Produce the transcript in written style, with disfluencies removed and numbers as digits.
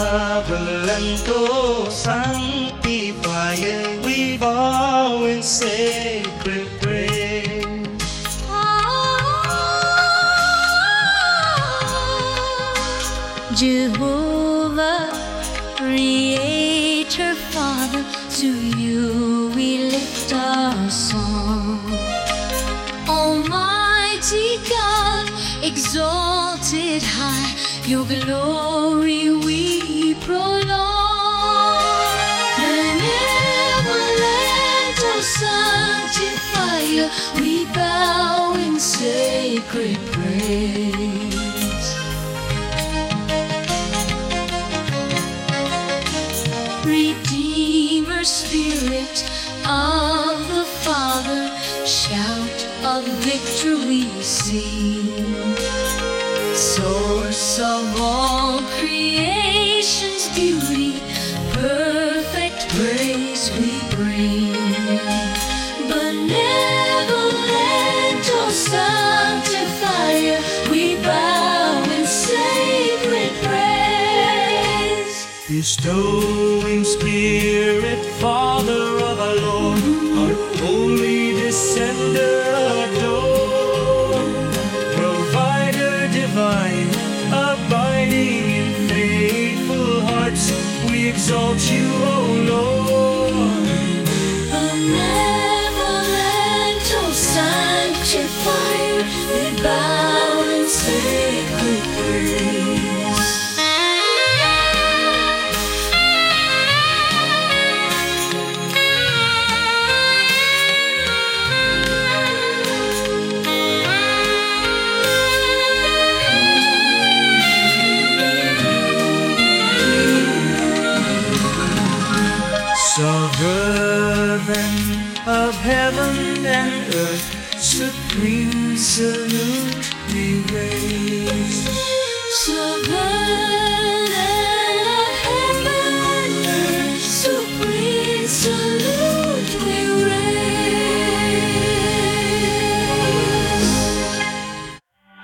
Benevolento sanctifier, we bow in sacred praise. Jehovah, Creator, Father, to you we lift our song. Almighty God, exalted high, your glory we prolong. Benevolent, O sanctifier, we bow in sacred praise. Redeemer, Spirit of the Father, shout of victory sing. Source of all creation's beauty, perfect praise we bring. Benevolent, O sanctifier, we bow in sacred praise. Bestowing Spirit, Father of our Lord, our holy descender adore. Provider divine, abiding in faithful hearts, we exalt you, O Lord. Benevolent, O sanctifier, we bow in sacred praise. Sovereign of heaven and earth, supreme salute we raise.